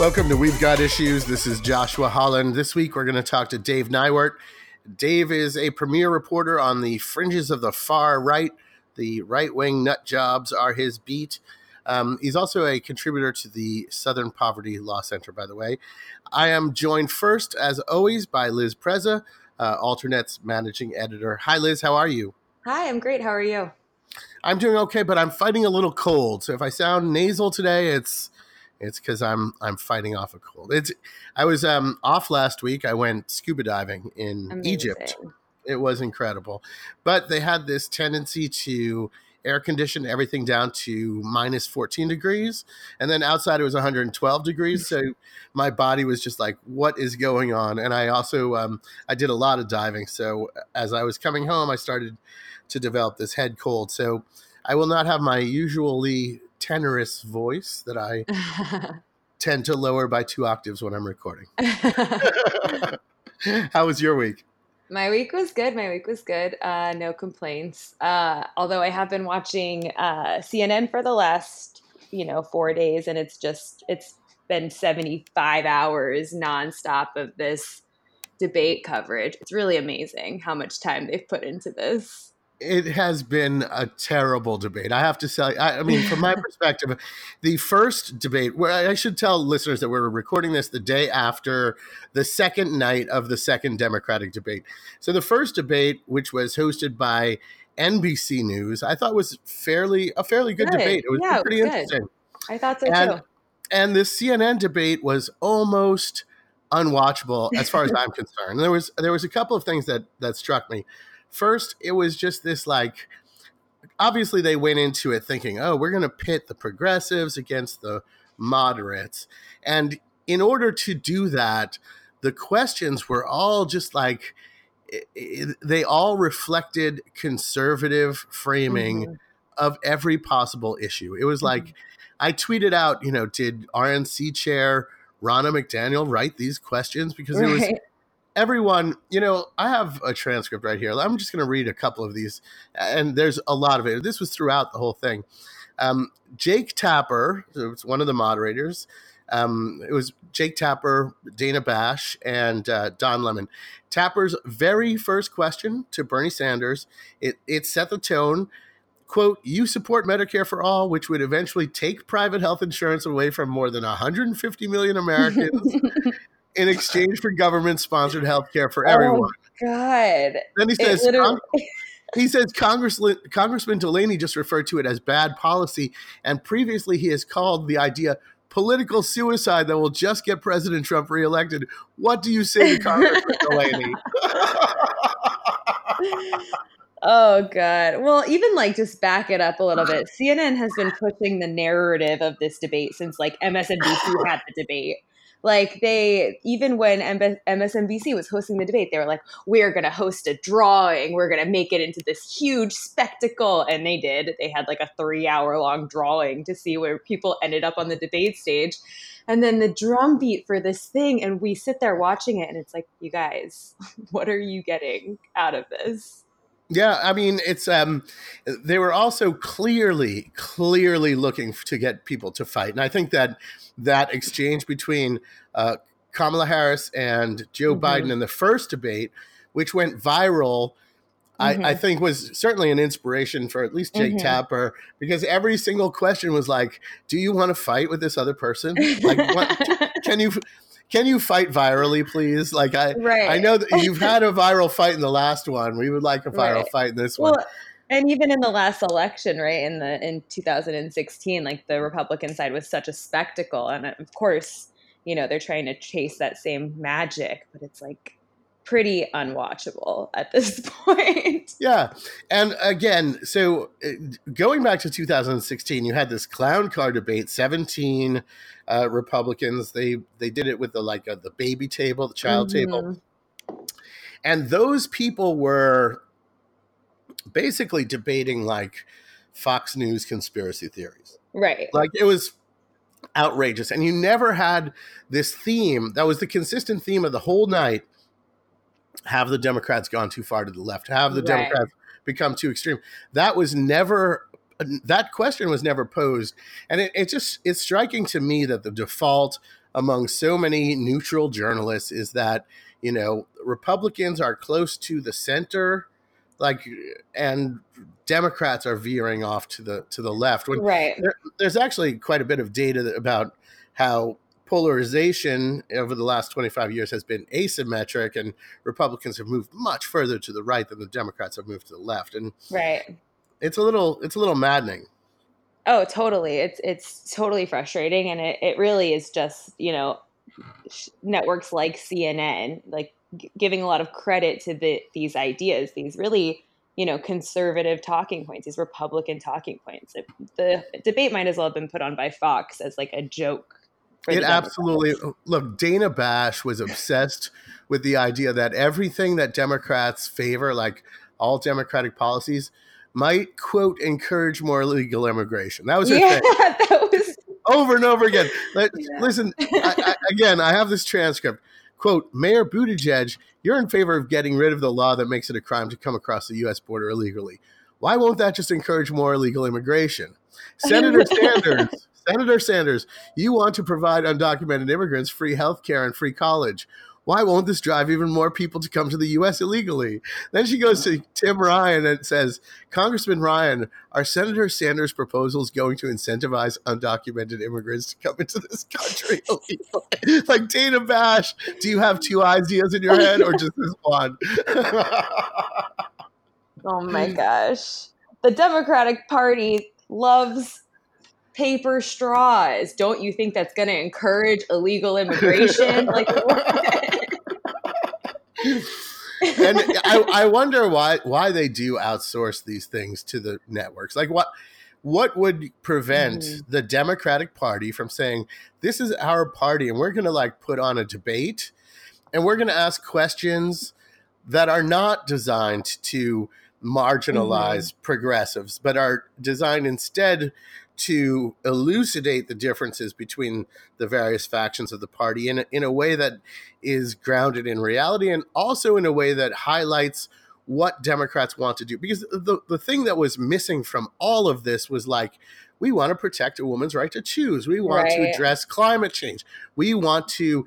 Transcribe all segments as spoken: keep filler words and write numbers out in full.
Welcome to We've Got Issues. This is Joshua Holland. This week we're going to talk to Dave Neiwert. Dave is a premier reporter on the fringes of the far right. The right-wing nut jobs are his beat. Um, he's also a contributor to the Southern Poverty Law Center, by the way. I am joined first, as always, by Liz Preza, uh, Alternet's managing editor. Hi, Liz. How are you? Hi, I'm great. How are you? I'm doing okay, but I'm fighting a little cold. So if I sound nasal today, it's it's because I'm I'm fighting off a cold. It's I was um, off last week. I went scuba diving in Amazing. Egypt. It was incredible. But they had this tendency to air condition everything down to minus fourteen degrees. And then outside it was one hundred twelve degrees. So my body was just like, what is going on? And I also, um, I did a lot of diving. So as I was coming home, I started to develop this head cold. So I will not have my usually tenorous voice that I tend to lower by two octaves when I'm recording. How was your week? My week was good. My week was good. Uh, no complaints. Uh, although I have been watching uh, C N N for the last, you know, four days, and it's just it's been seventy-five hours nonstop of this debate coverage. It's really amazing how much time they've put into this. It has been a terrible debate. I have to say, I, I mean, from my perspective, the first debate, where I should tell listeners that we're recording this the day after the second night of the second Democratic debate. So the first debate, which was hosted by N B C News, I thought was fairly a fairly good, good. debate. It was yeah, pretty it was interesting. Good. I thought so and, too. And the C N N debate was almost unwatchable as far as I'm concerned. There was there was a couple of things that that struck me. First, it was just this, like, obviously they went into it thinking, oh, we're going to pit the progressives against the moderates. And in order to do that, the questions were all just like, it, it, they all reflected conservative framing mm-hmm. of every possible issue. It was mm-hmm. like, I tweeted out, you know, did R N C chair Ronna McDaniel write these questions? Because it was... Right. Everyone, you know, I have a transcript right here. I'm just going to read a couple of these, and there's a lot of it. This was throughout the whole thing. Um, Jake Tapper, so it's one of the moderators. Um, it was Jake Tapper, Dana Bash, and uh, Don Lemon. Tapper's very first question to Bernie Sanders, it, it set the tone. Quote, you support Medicare for all, which would eventually take private health insurance away from more than one hundred fifty million Americans. In exchange for government-sponsored health care for everyone. Oh, God. Then he says, Cong- he says Congress- Congressman Delaney just referred to it as bad policy, and previously he has called the idea political suicide that will just get President Trump reelected. What do you say to Congressman Delaney? Oh, God. Well, even like just back it up a little bit. C N N has been pushing the narrative of this debate since like M S N B C had the debate. Like they, even when M S N B C was hosting the debate, they were like, we're going to host a drawing. We're going to make it into this huge spectacle. And they did. They had like a three hour long drawing to see where people ended up on the debate stage. And then the drumbeat for this thing. And we sit there watching it and it's like, you guys, what are you getting out of this? Yeah, I mean, it's um, they were also clearly, clearly looking to get people to fight. And I think that that exchange between uh, Kamala Harris and Joe mm-hmm. Biden in the first debate, which went viral, mm-hmm. I, I think was certainly an inspiration for at least Jake mm-hmm. Tapper, because every single question was like, do you want to fight with this other person? Like, what, can you... Can you fight virally, please? Like I, right. I know that you've had a viral fight in the last one. We would like a viral right. fight in this one. Well, and even in the last election, right, in the in two thousand sixteen, like the Republican side was such a spectacle, and of course, you know, they're trying to chase that same magic, but it's like pretty unwatchable at this point. Yeah, and again, so going back to two thousand sixteen, you had this clown car debate. seventeen uh, Republicans. They they did it with the like uh, the baby table, the child mm-hmm. table, and those people were basically debating like Fox News conspiracy theories. Right. Like it was outrageous, and you never had this theme that was the consistent theme of the whole night. Have the Democrats gone too far to the left? Have the right. Democrats become too extreme? That was never, that question was never posed. And it, it just, it's striking to me that the default among so many neutral journalists is that, you know, Republicans are close to the center, like, and Democrats are veering off to the to the left. When right. there, there's actually quite a bit of data about how polarization over the last twenty-five years has been asymmetric, and Republicans have moved much further to the right than the Democrats have moved to the left. And right. it's a little it's a little maddening. Oh, totally. It's it's totally frustrating, and it, it really is just, you know, networks like C N N, like g- giving a lot of credit to the, these ideas, these really, you know, conservative talking points, these Republican talking points. It, the debate might as well have been put on by Fox as like a joke. For It absolutely, look, Dana Bash was obsessed with the idea that everything that Democrats favor, like all Democratic policies, might, quote, encourage more illegal immigration. That was her yeah, thing. that was over and over again. Let, Yeah. Listen, I, I, again, I have this transcript. Quote, Mayor Buttigieg, you're in favor of getting rid of the law that makes it a crime to come across the U S border illegally. Why won't that just encourage more illegal immigration? Senator Sanders, Senator Sanders, you want to provide undocumented immigrants free health care and free college. Why won't this drive even more people to come to the U S illegally? Then she goes to Tim Ryan and says, Congressman Ryan, are Senator Sanders' proposals going to incentivize undocumented immigrants to come into this country illegally? Like, Dana Bash, do you have two ideas in your head or just this one? Oh my gosh. The Democratic Party loves paper straws. Don't you think that's going to encourage illegal immigration? Like, and I, I wonder why why they do outsource these things to the networks. Like, what what would prevent mm-hmm. the Democratic Party from saying, this is our party and we're going to like put on a debate and we're going to ask questions that are not designed to marginalize mm-hmm. progressives, but are designed instead to elucidate the differences between the various factions of the party in a, in a way that is grounded in reality and also in a way that highlights what Democrats want to do. Because the, the thing that was missing from all of this was like, we want to protect a woman's right to choose. We want right. to address climate change. We want to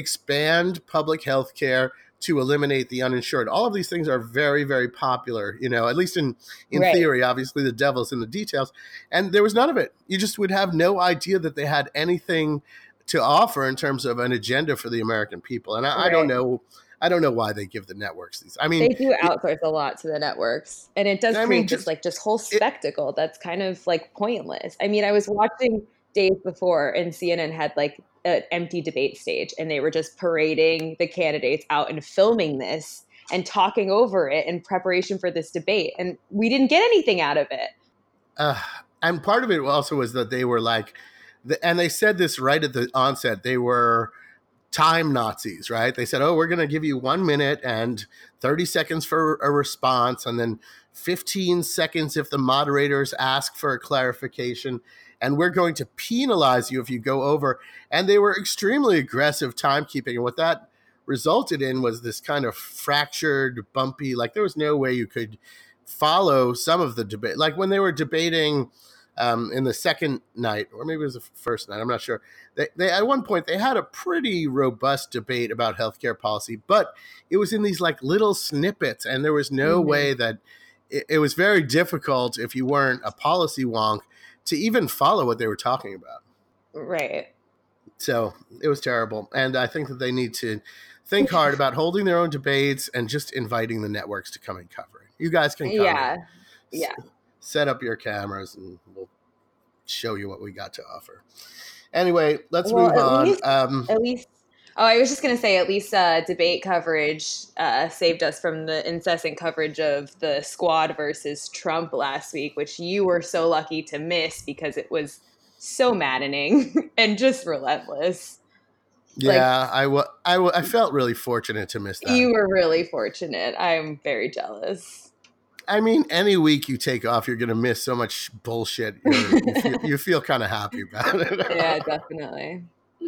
expand public health care to eliminate the uninsured. All of these things are very, very popular, you know, at least in, in right. theory. Obviously, the devil's in the details. And there was none of it. You just would have no idea that they had anything to offer in terms of an agenda for the American people. And I, right. I don't know. I don't know why they give the networks these. I mean, they do outsource it, a lot to the networks, and it does I create mean, just, this like just whole spectacle it, that's kind of like pointless. I mean, I was watching days before, and C N N had like an empty debate stage, and they were just parading the candidates out and filming this and talking over it in preparation for this debate, and we didn't get anything out of it. Uh, and part of it also was that they were like, the, and they said this right at the onset. They were time Nazis, right? They said, oh, we're going to give you one minute and thirty seconds for a response, and then fifteen seconds if the moderators ask for a clarification, and we're going to penalize you if you go over. And they were extremely aggressive timekeeping. And what that resulted in was this kind of fractured, bumpy, like there was no way you could follow some of the debate. Like when they were debating um, in the second night, or maybe it was the first night, I'm not sure. They, they at one point, they had a pretty robust debate about healthcare policy, but it was in these like little snippets. And there was no mm-hmm. way that it, it was very difficult if you weren't a policy wonk to even follow what they were talking about. Right. So it was terrible. And I think that they need to think hard about holding their own debates and just inviting the networks to come and cover it. You guys can come. Yeah. Yeah. S- set up your cameras and we'll show you what we got to offer. Anyway, let's well, move at on. Least, um, at least, oh, I was just going to say, at least uh, debate coverage uh, saved us from the incessant coverage of the Squad versus Trump last week, which you were so lucky to miss because it was so maddening and just relentless. Yeah, like, I, w- I, w- I felt really fortunate to miss that. You were really fortunate. I'm very jealous. I mean, any week you take off, you're going to miss so much bullshit. You feel, you feel kind of happy about it. Yeah, definitely.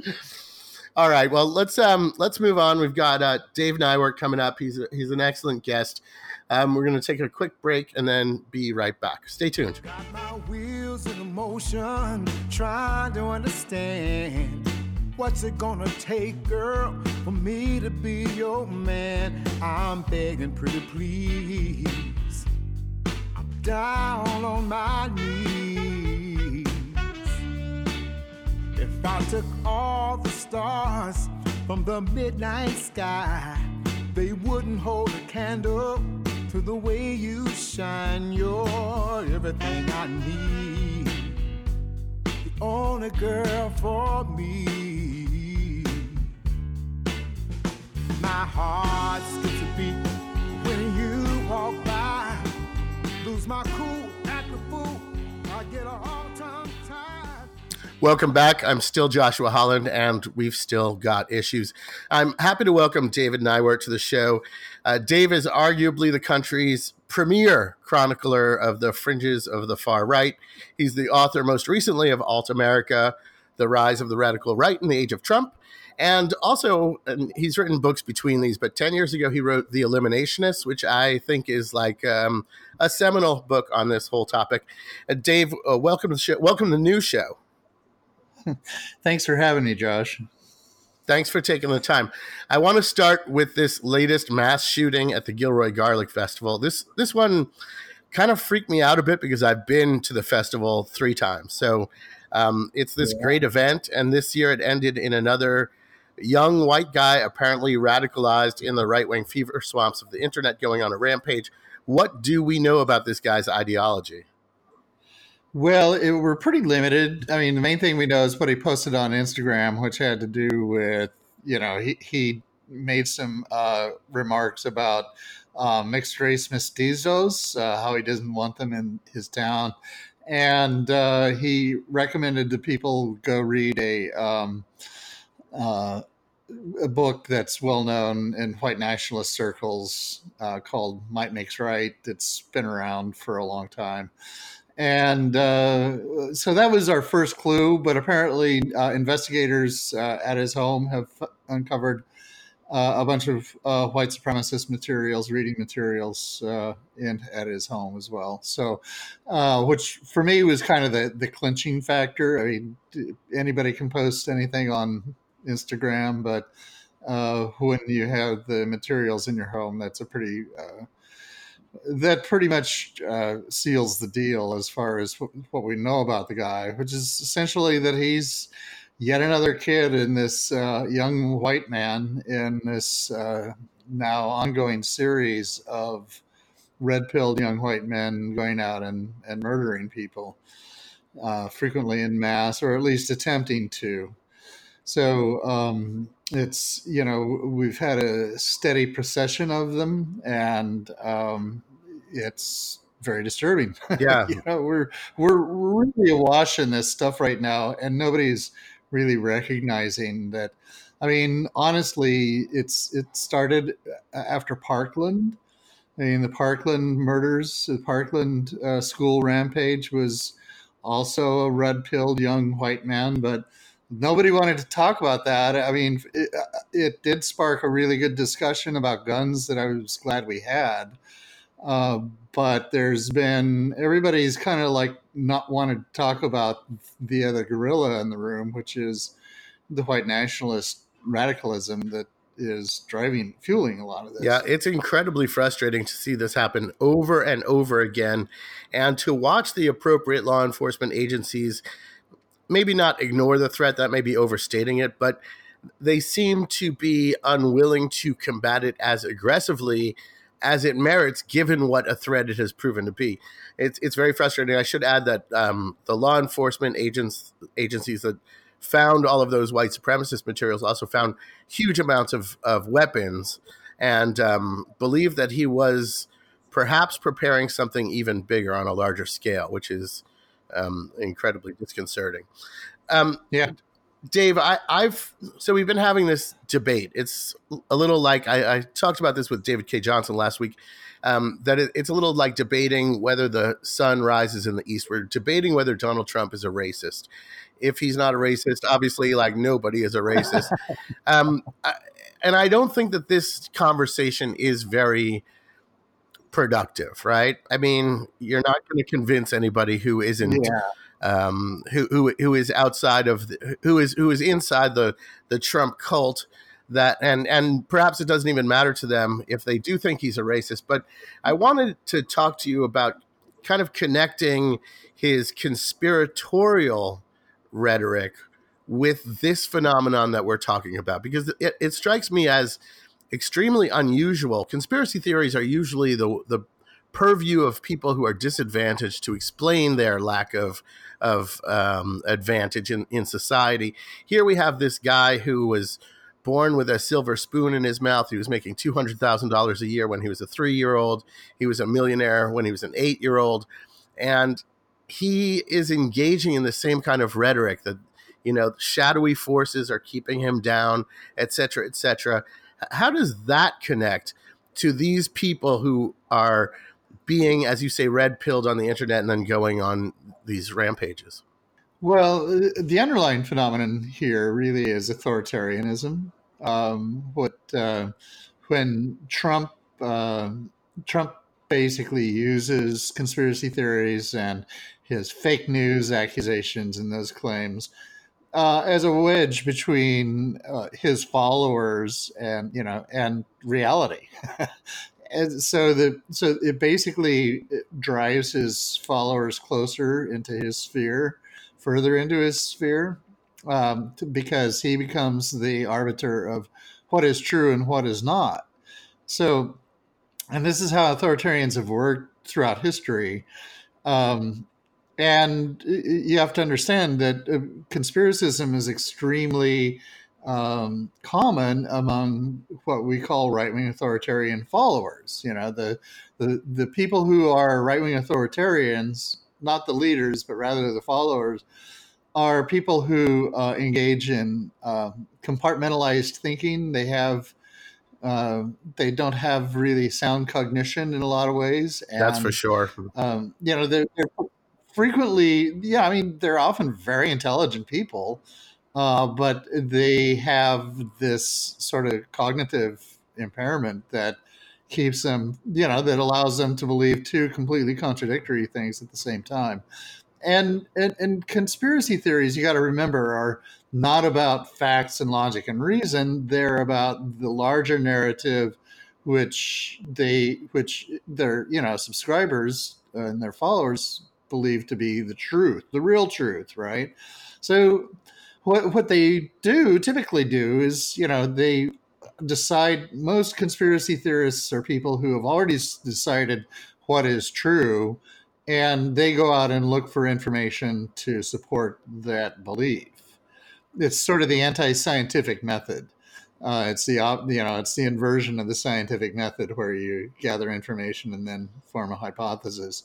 All right, well, let's um let's move on. We've got uh, Dave Nyworth coming up. He's a, he's an excellent guest. Um, we're going to take a quick break and then be right back. Stay tuned. Got my wheels in motion, trying to understand What's it gonna take, girl, for me to be your man? I'm begging pretty please. I'm down on my knees. If I took all the stars from the midnight sky, they wouldn't hold a candle to the way you shine. You're everything I need, the only girl for me. My heart skips a beat when you walk by. Lose my cool, act a fool, I get a hard time tired. Welcome back. I'm still Joshua Holland, and we've still got issues. I'm happy to welcome David Neiwert to the show. Uh, Dave is arguably the country's premier chronicler of the fringes of the far right. He's the author most recently of Alt America, The Rise of the Radical Right in the Age of Trump. And also, and he's written books between these, but ten years ago he wrote The Eliminationists, which I think is like um, a seminal book on this whole topic. Uh, Dave, uh, welcome to the show. Welcome to the new show. Thanks for having me, Josh. Thanks for taking the time. I want to start with this latest mass shooting at the Gilroy Garlic Festival. This this one kind of freaked me out a bit because I've been to the festival three times. So um, it's this yeah. great event, and this year it ended in another young white guy apparently radicalized in the right-wing fever swamps of the internet going on a rampage. What do we know about this guy's ideology? Well, it, we're pretty limited. I mean, the main thing we know is what he posted on Instagram, which had to do with, you know, he, he made some uh, remarks about uh, mixed race mestizos, uh, how he doesn't want them in his town. And uh, he recommended that people go read a, um, uh, a book that's well known in white nationalist circles uh, called Might Makes Right. It's been around for a long time. And uh, so that was our first clue, but apparently uh, investigators uh, at his home have uncovered uh, a bunch of uh, white supremacist materials, reading materials uh, in at his home as well. So, uh, which for me was kind of the, the clinching factor. I mean, anybody can post anything on Instagram, but uh, when you have the materials in your home, that's a pretty... Uh, that pretty much uh, seals the deal as far as w- what we know about the guy, which is essentially that he's yet another kid in this uh, young white man in this uh, now ongoing series of red-pilled young white men going out and, and murdering people, uh, frequently in mass, or at least attempting to. So um, it's, you know, we've had a steady procession of them, and um, it's very disturbing. Yeah. you know, we're, we're really awash in this stuff right now, and nobody's really recognizing that. I mean, honestly, it's it started after Parkland. I mean, the Parkland murders, the Parkland uh, school rampage was also a red-pilled young white man, but nobody wanted to talk about that. I mean, it, it did spark a really good discussion about guns that I was glad we had. Uh, but there's been, everybody's kind of like not wanted to talk about the other gorilla in the room, which is the white nationalist radicalism that is driving, fueling a lot of this. Yeah, it's incredibly frustrating to see this happen over and over again, and to watch the appropriate law enforcement agencies maybe not ignore the threat, that may be overstating it, but they seem to be unwilling to combat it as aggressively as it merits, given what a threat it has proven to be. It's it's very frustrating. I should add that um, the law enforcement agents agencies that found all of those white supremacist materials also found huge amounts of, of weapons, and um, believe that he was perhaps preparing something even bigger on a larger scale, which is Um, incredibly disconcerting. Um, yeah, Dave, I, I've so we've been having this debate. It's a little like I, I talked about this with David K. Johnson last week. Um, that it, it's a little like debating whether the sun rises in the east. We're debating whether Donald Trump is a racist. If he's not a racist, obviously, like nobody is a racist. um, I, and I don't think that this conversation is very productive, right? I mean, you're not going to convince anybody who isn't yeah. um, who, who who is outside of the, who is who is inside the the Trump cult. That and and perhaps it doesn't even matter to them if they do think he's a racist. But I wanted to talk to you about kind of connecting his conspiratorial rhetoric with this phenomenon that we're talking about, because it, it strikes me as extremely unusual. Conspiracy theories are usually the the purview of people who are disadvantaged to explain their lack of of um, advantage in, in society. Here we have this guy who was born with a silver spoon in his mouth. He was making two hundred thousand dollars a year when he was a three-year-old. He was a millionaire when he was an eight-year-old. And he is engaging in the same kind of rhetoric that, you know, shadowy forces are keeping him down, et cetera, et cetera. How does that connect to these people who are being, as you say, red-pilled on the internet and then going on these rampages? Well, the underlying phenomenon here really is authoritarianism. Um, what uh, when Trump uh, Trump basically uses conspiracy theories and his fake news accusations and those claims uh, as a wedge between uh, his followers and you know and reality. And so the so it basically drives his followers closer into his sphere, further into his sphere, um, to, because he becomes the arbiter of what is true and what is not. So, and this is how authoritarians have worked throughout history. Um, and you have to understand that uh, conspiracism is extremely um, common among what we call right-wing authoritarian followers. You know, the the the people who are right-wing authoritarians, not the leaders, but rather the followers, are people who uh, engage in uh, compartmentalized thinking. They have uh, they don't have really sound cognition in a lot of ways. And, That's for sure. Um, you know, they're, they're frequently, yeah, I mean, they're often very intelligent people. Uh, but they have this sort of cognitive impairment that keeps them, you know, that allows them to believe two completely contradictory things at the same time. And and, and conspiracy theories, you got to remember, are not about facts and logic and reason. They're about the larger narrative, which they, which their, you know, subscribers and their followers believe to be the truth, the real truth, right? So What what they do typically do is, you know, they decide. Most conspiracy theorists are people who have already decided what is true, and they go out and look for information to support that belief. It's sort of the anti-scientific method. Uh, it's the you know it's the inversion of the scientific method, where you gather information and then form a hypothesis.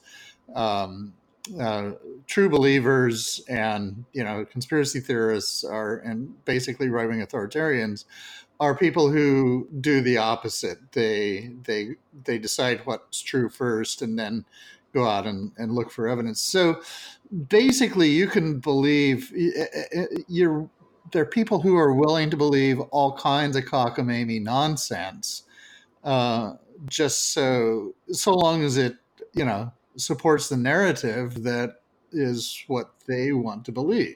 Um, Uh, true believers and you know conspiracy theorists are, and basically right-wing authoritarians are people who do the opposite. They they they decide what's true first and then go out and, and look for evidence. So basically, you can believe you're there are people who are willing to believe all kinds of cockamamie nonsense, uh, just so so long as it you know. supports the narrative that is what they want to believe.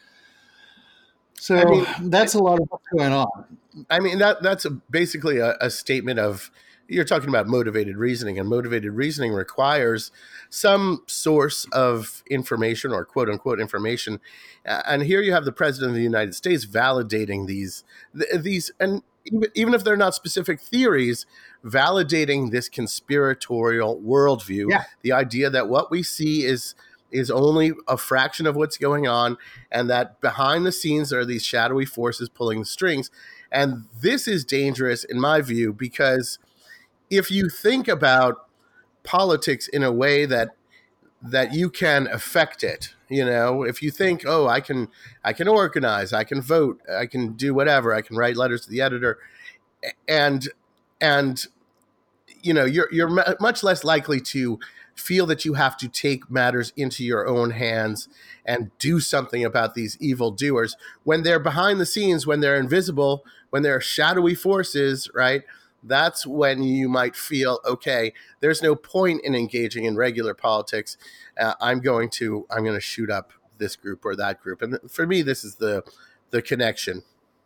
So I mean, that's a lot of what's going on. I mean, that that's a, basically a, a statement of, you're talking about motivated reasoning, and motivated reasoning requires some source of information, or quote unquote information. Uh, and here you have the president of the United States validating these, th- these, and even, even if they're not specific theories, validating this conspiratorial worldview, yeah. The idea that what we see is is only a fraction of what's going on, and that behind the scenes there are these shadowy forces pulling the strings. And this is dangerous in my view, because if you think about politics in a way that that you can affect it, you know, if you think, oh, I can I can organize, I can vote, I can do whatever, I can write letters to the editor, and and you know, you're you're much less likely to feel that you have to take matters into your own hands and do something about these evil doers when they're behind the scenes, when they're invisible, when they're shadowy forces, right? That's when you might feel, okay, there's no point in engaging in regular politics. Uh, I'm going to I'm going to shoot up this group or that group. And for me, this is the the connection.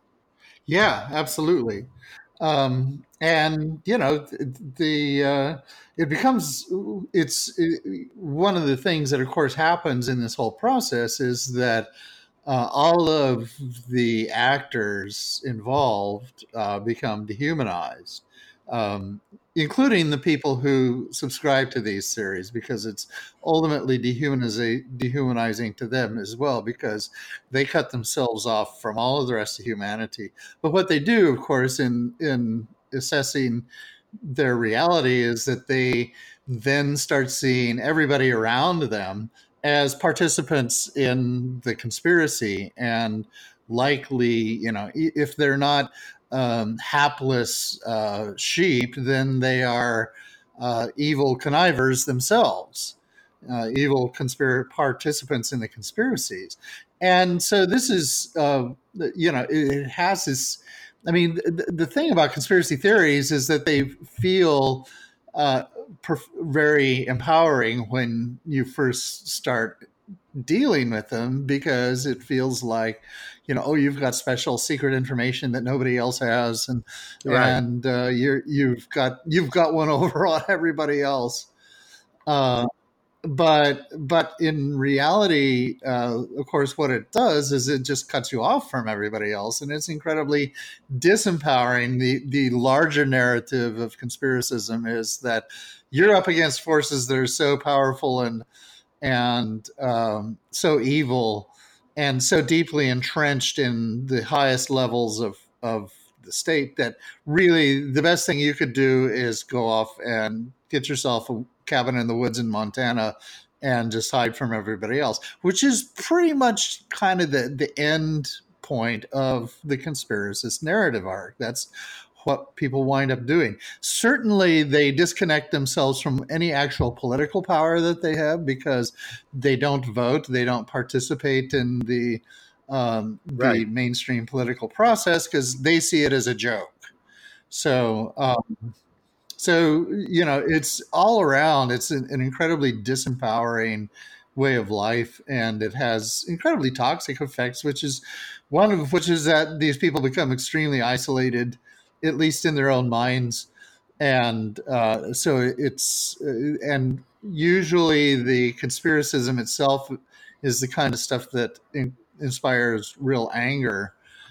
Yeah, absolutely. Um, and you know, the uh, it becomes it's it, one of the things that, of course, happens in this whole process is that uh, all of the actors involved uh, become dehumanized, um, including the people who subscribe to these series, because it's ultimately dehumanizing, dehumanizing to them as well, because they cut themselves off from all of the rest of humanity. But what they do, of course, in in assessing their reality is that they then start seeing everybody around them as participants in the conspiracy, and likely, you know, if they're not um, hapless uh, sheep, then they are uh, evil connivers themselves, uh, evil conspir- participants in the conspiracies. And so this is, uh, you know, it has this. I mean, the, the thing about conspiracy theories is that they feel uh, perf- very empowering when you first start dealing with them, because it feels like, you know, oh, you've got special secret information that nobody else has, and Right. and uh, you're you've got you've got one over on everybody else. Uh, but but in reality, uh, of course, what it does is it just cuts you off from everybody else, and it's incredibly disempowering. The the larger narrative of conspiracism is that you're up against forces that are so powerful and and um, so evil and so deeply entrenched in the highest levels of of the state that really the best thing you could do is go off and get yourself a cabin in the woods in Montana and just hide from everybody else, which is pretty much kind of the, the end point of the conspiracist narrative arc. That's what people wind up doing. Certainly, they disconnect themselves from any actual political power that they have, because they don't vote, they don't participate in the um, the Right. mainstream political process, because they see it as a joke. So, um, so you know, it's all around. It's an, an incredibly disempowering way of life, and it has incredibly toxic effects. Which is one of which is that these people become extremely isolated, at least in their own minds, and uh, so it's uh, and usually the conspiracism itself is the kind of stuff that in, inspires real anger.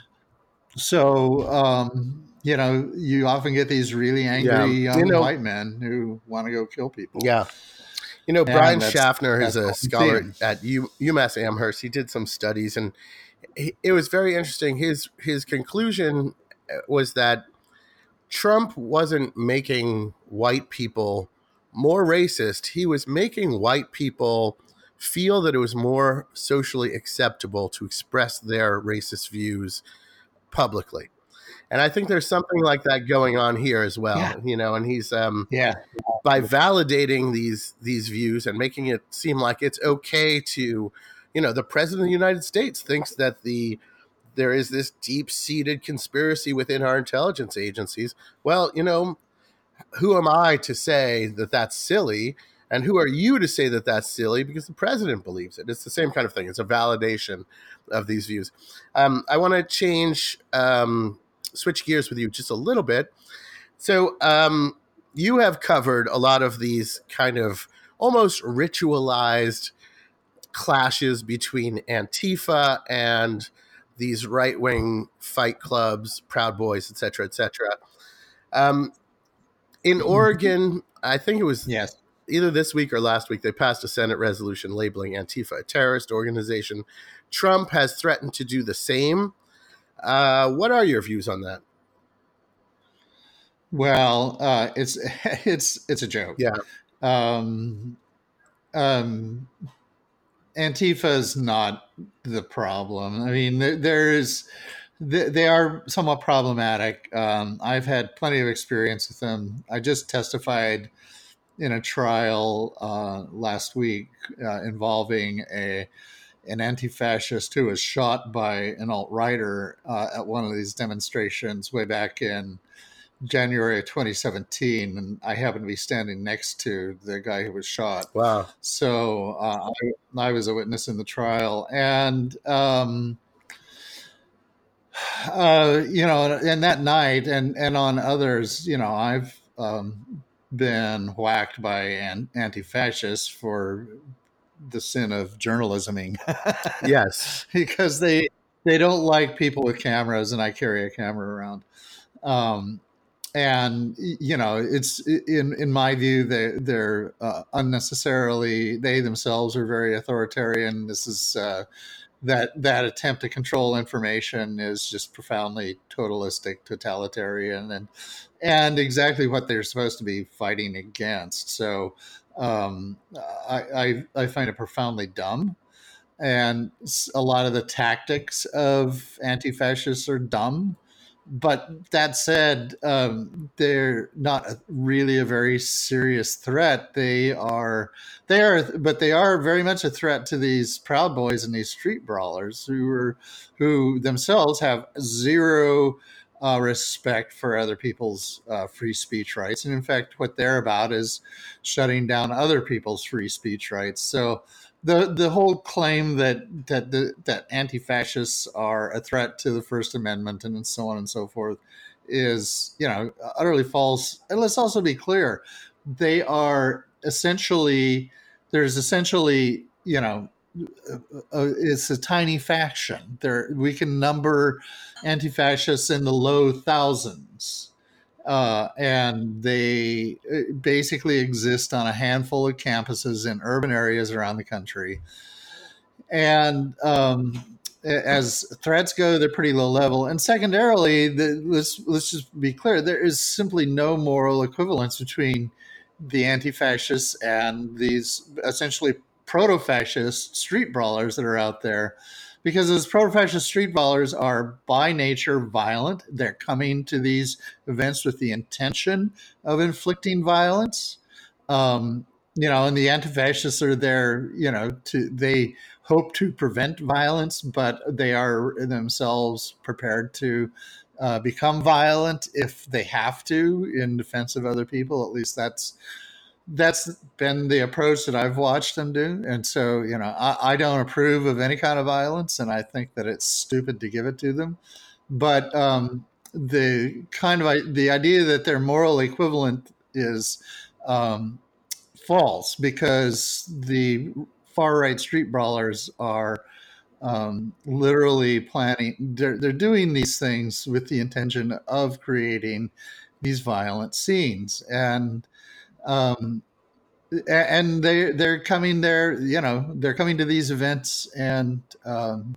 So, um, you know, you often get these really angry Yeah. You young know, white men who want to go kill people. yeah. You know, Brian And that's Schaffner is that's a what we see. scholar at U- UMass Amherst. He did some studies, and he, it was very interesting. His his conclusion was that Trump wasn't making white people more racist. He was making white people feel that it was more socially acceptable to express their racist views publicly. And I think there's something like that going on here as well, Yeah. you know, and he's um Yeah. by validating these these views and making it seem like it's okay to, you know, the president of the United States thinks that the there is this deep-seated conspiracy within our intelligence agencies. Well, you know, who am I to say that that's silly? And who are you to say that that's silly? Because the president believes it. It's the same kind of thing. It's a validation of these views. Um, I want to change, um, switch gears with you just a little bit. So um, you have covered a lot of these kind of almost ritualized clashes between Antifa and these right-wing fight clubs, Proud Boys, et cetera, et cetera. Um, in Oregon, I think it was Yes. either this week or last week, they passed a Senate resolution labeling Antifa a terrorist organization. Trump has threatened to do the same. Uh, what are your views on that? Well, uh, it's it's it's a joke. Yeah. Um, um, Antifa is not the problem. I mean, there, there is they, they are somewhat problematic. Um, I've had plenty of experience with them. I just testified in a trial uh, last week uh, involving a an anti-fascist who was shot by an alt-righter uh, at one of these demonstrations way back in January of twenty seventeen, and I happened to be standing next to the guy who was shot. Wow. So uh, I, I was a witness in the trial, and um, uh, you know, and that night, and and on others, you know, I've um, been whacked by an, anti-fascists for the sin of journalisming. Yes, because they they don't like people with cameras, and I carry a camera around. Um, and you know, it's in in my view, they they're uh, unnecessarily, they themselves are very authoritarian. This is uh, that that attempt to control information is just profoundly totalistic, totalitarian, and and exactly what they're supposed to be fighting against. So um, I, I I find it profoundly dumb. And a lot of the tactics of anti-fascists are dumb. But that said, um, they're not a, really a very serious threat. They are, they are, but they are very much a threat to these Proud Boys and these street brawlers who are, who themselves have zero uh, respect for other people's uh, free speech rights. And in fact, what they're about is shutting down other people's free speech rights. So the the whole claim that that the, that anti-fascists are a threat to the First Amendment and so on and so forth is, you know, utterly false. And let's also be clear, they are essentially, there's essentially, you know, uh, it's a tiny faction. There, we can number anti-fascists in the low thousands. Uh, and they basically exist on a handful of campuses in urban areas around the country. And um, as threats go, they're pretty low level. And secondarily, the, let's let's just be clear: there is simply no moral equivalence between the anti-fascists and these essentially proto-fascist street brawlers that are out there. Because those proto-fascist street brawlers are by nature violent. They're coming to these events with the intention of inflicting violence. Um, you know, and the anti-fascists are there, you know, to, they hope to prevent violence, but they are themselves prepared to uh, become violent if they have to in defense of other people. At least that's that's been the approach that I've watched them do. And so, you know, I, I don't approve of any kind of violence, and I think that it's stupid to give it to them. But um, the kind of the idea that they're moral equivalent is um, false, because the far right street brawlers are um, literally planning, they're, they're doing these things with the intention of creating these violent scenes. And Um, and they they're coming there, you know, they're coming to these events, and um,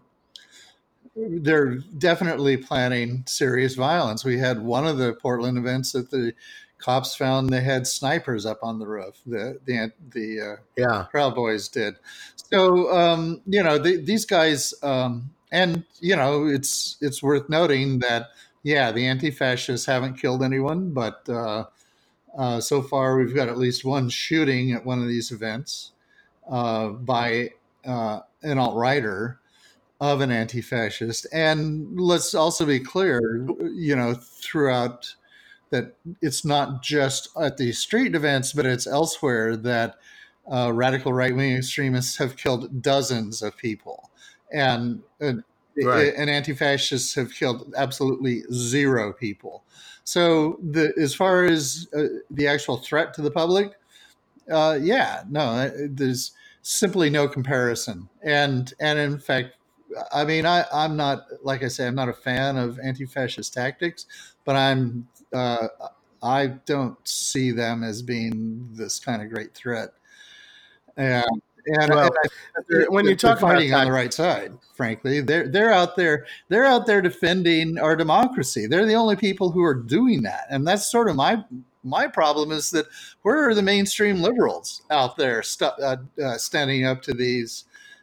they're definitely planning serious violence. We had one of the Portland events that the cops found they had snipers up on the roof. The the the uh, yeah, Proud Boys did. So um, you know, the, these guys, um, and you know, it's it's worth noting that yeah, the anti-fascists haven't killed anyone, but uh, Uh, so far, we've got at least one shooting at one of these events uh, by uh, an alt-righter of an anti-fascist. And let's also be clear, you know, throughout that it's not just at these street events, but it's elsewhere that uh, radical right-wing extremists have killed dozens of people. And, and, right. and anti-fascists have killed absolutely zero people. So the, as far as uh, the actual threat to the public, uh, yeah, no, there's simply no comparison. And and in fact, I mean, I, I'm not, like I say, I'm not a fan of anti-fascist tactics, but I'm uh, I don't see them as being this kind of great threat. And And, well, and when you talk about fighting on the right side, frankly, they're they're out there they're out there defending our democracy. They're the only people who are doing that, and that's sort of my my problem is that where are the mainstream liberals out there st- uh, uh, standing up to these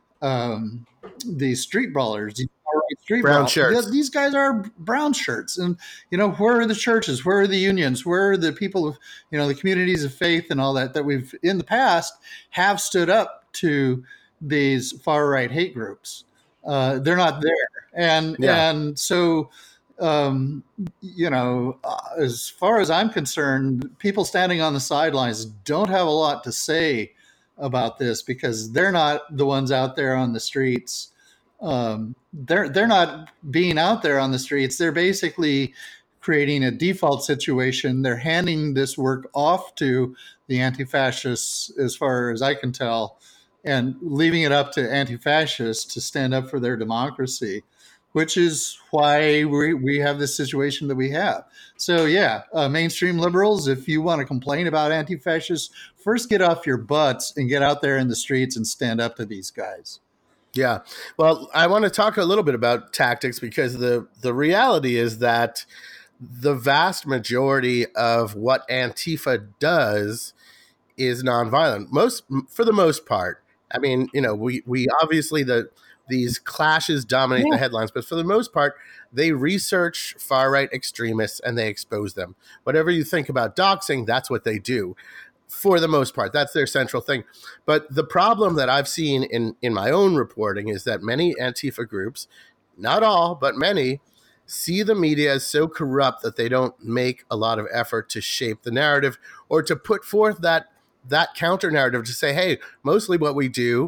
um, these street brawlers? These street brown brawlers. shirts. These guys are brown shirts, and you know, where are the churches? Where are the unions? Where are the people of, you know, the communities of faith and all that that we've in the past have stood up to these far right hate groups? Uh, they're not there, and Yeah. and so um, you know, uh, as far as I'm concerned, people standing on the sidelines don't have a lot to say about this because they're not the ones out there on the streets. Um, they're they're not being out there on the streets. They're basically creating a default situation. They're handing this work off to the anti-fascists, as far as I can tell, and leaving it up to anti-fascists to stand up for their democracy, which is why we, we have this situation that we have. So yeah, uh, mainstream liberals, if you want to complain about anti-fascists, first get off your butts and get out there in the streets and stand up to these guys. Yeah. Well, I want to talk a little bit about tactics because the, the reality is that the vast majority of what Antifa does is nonviolent. Most, for the most part. I mean, you know, we, we obviously the these clashes dominate yeah. the headlines, but for the most part, they research far-right extremists and they expose them. Whatever you think about doxing, that's what they do. For the most part, that's their central thing. But the problem that I've seen in, in my own reporting is that many Antifa groups, not all, but many, see the media as so corrupt that they don't make a lot of effort to shape the narrative or to put forth that that counter narrative to say, hey, mostly what we do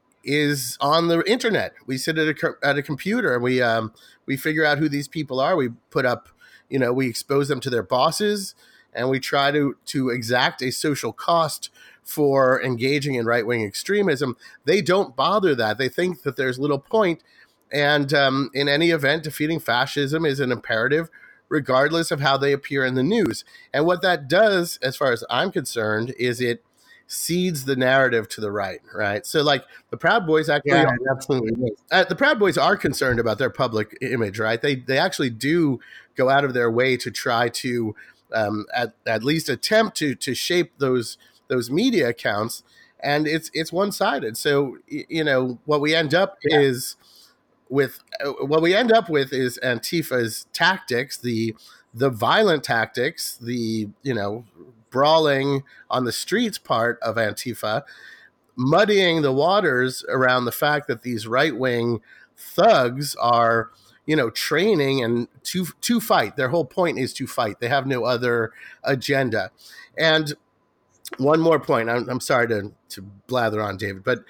is on the internet. We sit at a, at a computer and we um, we figure out who these people are. We put up, you know, we expose them to their bosses, and we try to to exact a social cost for engaging in right-wing extremism. They don't bother that. They think that there's little point. And um, in any event, defeating fascism is an imperative, regardless of how they appear in the news. And what that does, as far as I'm concerned, is it seeds the narrative to the right, right? So like the Proud Boys actually, yeah, absolutely. Uh, the Proud Boys are concerned about their public image, right? They they actually do go out of their way to try to um, at, at least attempt to to shape those those media accounts, and it's it's one-sided. So you know what we end up yeah. is with uh, what we end up with is Antifa's tactics, the the violent tactics, the you know brawling on the streets part of Antifa, muddying the waters around the fact that these right-wing thugs are, you know, training and to to fight. Their whole point is to fight. They have no other agenda. And one more point. I'm, I'm sorry to to blather on, David, but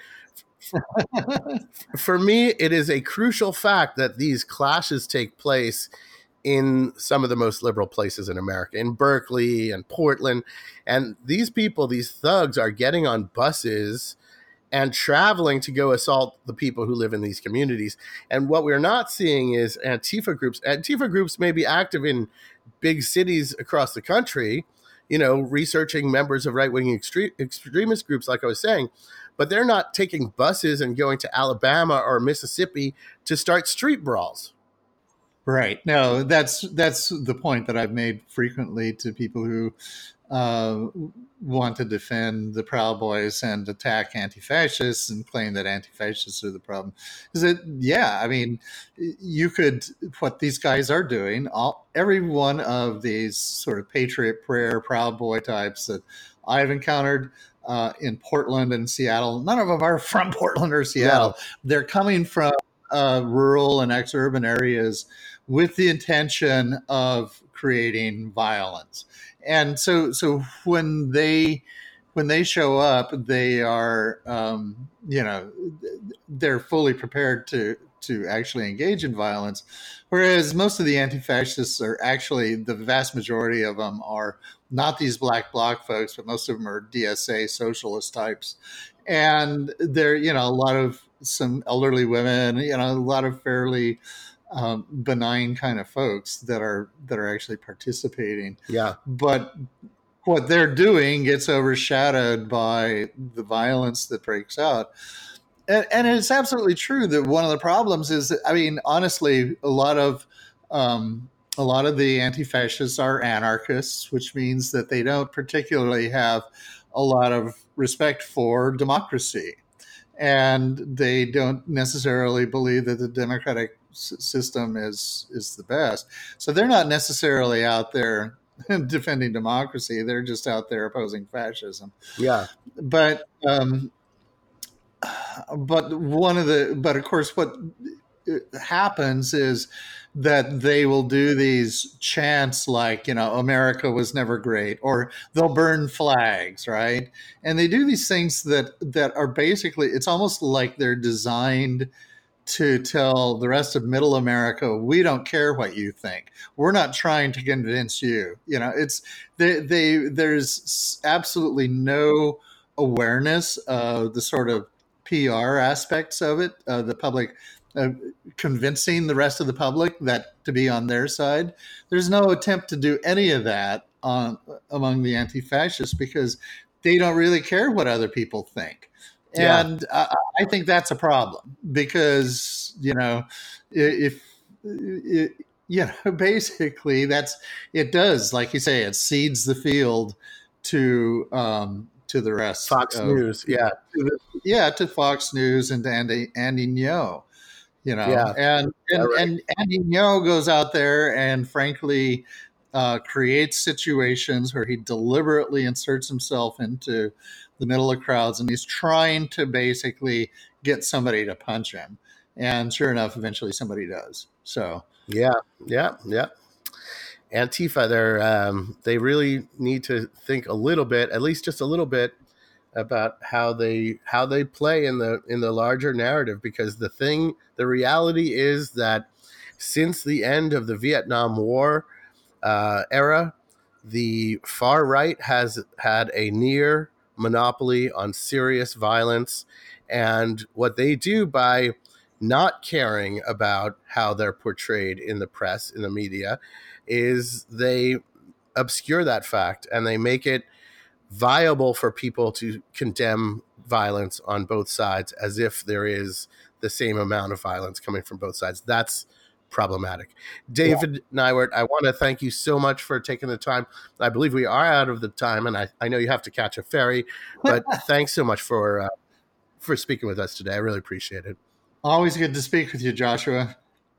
for me, it is a crucial fact that these clashes take place in some of the most liberal places in America, in Berkeley and Portland. And these people, these thugs, are getting on buses and traveling to go assault the people who live in these communities. And what we're not seeing is Antifa groups. Antifa groups may be active in big cities across the country, you know, researching members of right-wing extre- extremist groups, like I was saying, but they're not taking buses and going to Alabama or Mississippi to start street brawls. Right. No, that's that's the point that I've made frequently to people who uh, want to defend the Proud Boys and attack anti-fascists and claim that anti-fascists are the problem. Is that, yeah, I mean, you could, what these guys are doing, all, every one of these sort of Patriot Prayer, Proud Boy types that I've encountered uh, in Portland and Seattle, none of them are from Portland or Seattle. No. They're coming from uh, rural and ex-urban areas with the intention of creating violence. And so so when they when they show up, they are, um, you know, they're fully prepared to, to actually engage in violence. Whereas most of the anti-fascists are actually, the vast majority of them are not these black bloc folks, but most of them are D S A socialist types. And they're, you know, a lot of some elderly women, you know, a lot of fairly Um, benign kind of folks that are that are actually participating. Yeah. But what they're doing gets overshadowed by the violence that breaks out. And, and it's absolutely true that one of the problems is that, I mean, honestly, a lot of um, a lot of the anti-fascists are anarchists, which means that they don't particularly have a lot of respect for democracy. And they don't necessarily believe that the democratic system is is the best. So they're not necessarily out there defending democracy. They're just out there opposing fascism. Yeah. But um, but one of the but of course what happens is that they will do these chants like, you know, America was never great, or they'll burn flags, right? And they do these things that that are basically, it's almost like they're designed to tell the rest of middle America, we don't care what you think. We're not trying to convince you. You know, it's they, they there's absolutely no awareness of the sort of P R aspects of it, uh, the public uh, convincing the rest of the public that to be on their side. There's no attempt to do any of that on among the anti-fascists because they don't really care what other people think. Yeah. And uh, I think that's a problem because, you know, if, if you know, basically that's, it does, like you say, it seeds the field to, um, to the rest. Fox of, News. Yeah. To the, yeah. To Fox News and to Andy, Andy Ngo, you know, Yeah. and, and, right. and Andy Ngo goes out there and frankly uh, creates situations where he deliberately inserts himself into the middle of crowds, and he's trying to basically get somebody to punch him. And sure enough, eventually somebody does. So yeah, yeah, yeah. Antifa, they're um, they really need to think a little bit, at least just a little bit, about how they how they play in the in the larger narrative. Because the thing, the reality is that since the end of the Vietnam War uh, era, the far right has had a near monopoly on serious violence, and what they do by not caring about how they're portrayed in the press, in the media, is they obscure that fact and they make it viable for people to condemn violence on both sides as if there is the same amount of violence coming from both sides. That's problematic. David yeah. Neiwert, I want to thank you so much for taking the time. I believe we are out of the time, and I, I know you have to catch a ferry, but thanks so much for uh, for speaking with us today. I really appreciate it. Always good to speak with you, Joshua.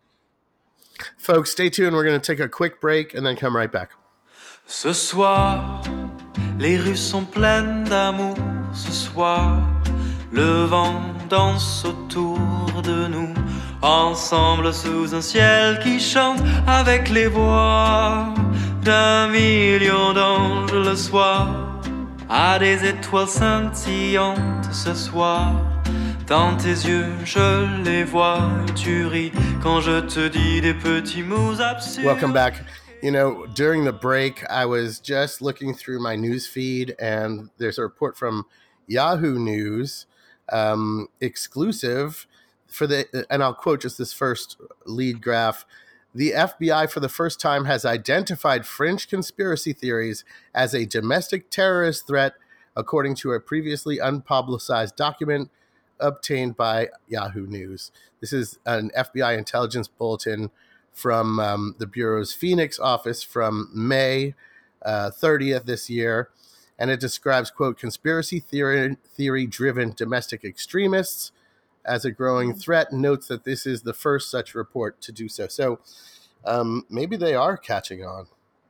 Folks, stay tuned. We're going to take a quick break and then come right back. Ce soir, les rues sont pleines d'amour. Ce soir, le vent danse autour de nous. Ensemble sous un ciel qui chante avec les voix d'un million d'anges le soir. À des étoiles scintillantes ce soir. Dans tes yeux, je les vois et tu ris quand je te dis des petits mots absurdes. Welcome back. You know, during the break, I was just looking through my news feed, and there's a report from Yahoo News, um, exclusive for the, and I'll quote just this first lead graph. The F B I, for the first time, has identified fringe conspiracy theories as a domestic terrorist threat, according to a previously unpublicized document obtained by Yahoo News. This is an F B I intelligence bulletin from um, the Bureau's Phoenix office from May uh, thirtieth this year. And it describes, quote, conspiracy theory, theory-driven domestic extremists as a growing threat, and notes that this is the first such report to do so. So um, maybe they are catching on.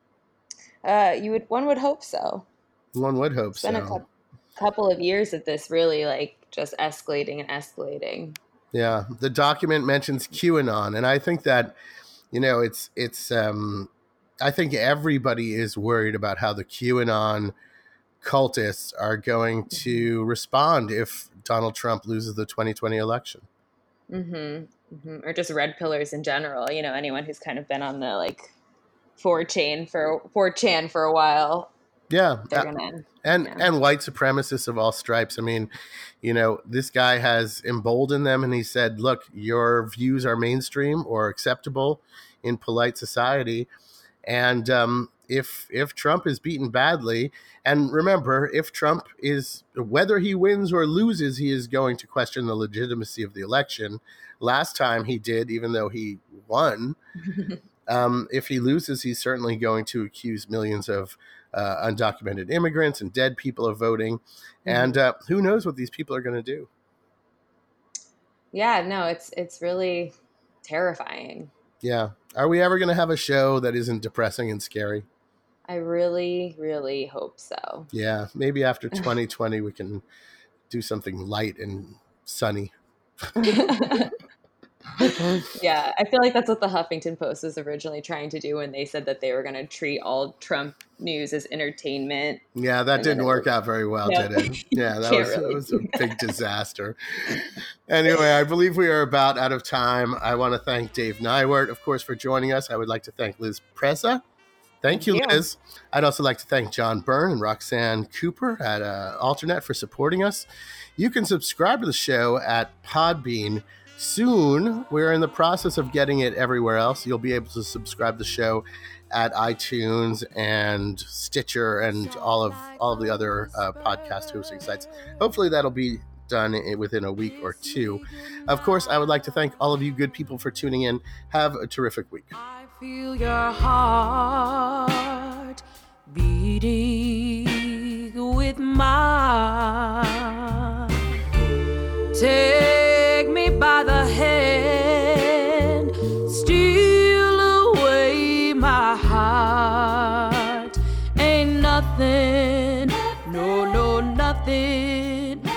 Uh, you would, one would hope so. One would hope it's so. It's been a cu- couple of years of this really like just escalating and escalating. Yeah, the document mentions QAnon, and I think that, you know, it's it's. Um, I think everybody is worried about how the QAnon cultists are going to respond if Donald Trump loses the twenty twenty election. Mm-hmm. Mm-hmm. Or just red pillars in general. You know, anyone who's kind of been on the like four chan for four chan for a while. Yeah, they're gonna. And yeah. and white supremacists of all stripes. I mean, you know, this guy has emboldened them, and he said, look, your views are mainstream or acceptable in polite society. And um, if if Trump is beaten badly, and remember, if Trump is, whether he wins or loses, he is going to question the legitimacy of the election. Last time he did, even though he won. um, if he loses, he's certainly going to accuse millions of Uh, undocumented immigrants and dead people of voting. Mm-hmm. And uh, who knows what these people are going to do. Yeah, no, it's it's really terrifying. Yeah. Are we ever going to have a show that isn't depressing and scary? I really, really hope so. Yeah. Maybe after twenty twenty, we can do something light and sunny. Yeah, I feel like that's what the Huffington Post was originally trying to do when they said that they were going to treat all Trump news as entertainment. Yeah, that didn't work out very well, No. did it? Yeah, that Can't was, really it was do a big disaster. Anyway, I believe we are about out of time. I want to thank Dave Nywert, of course, for joining us. I would like to thank Liz Preza. Thank, Thank you, you. Liz. I'd also like to thank John Byrne and Roxanne Cooper at uh, Alternet for supporting us. You can subscribe to the show at Podbean. Soon, we're in the process of getting it everywhere else. You'll be able to subscribe to the show at iTunes and Stitcher and all of all of the other uh, podcast hosting sites. Hopefully, that'll be done within a week or two. Of course, I would like to thank all of you good people for tuning in. Have a terrific week. I feel your heart beating with mine. Take me by the hand, steal away my heart. Ain't nothing, no, no, nothing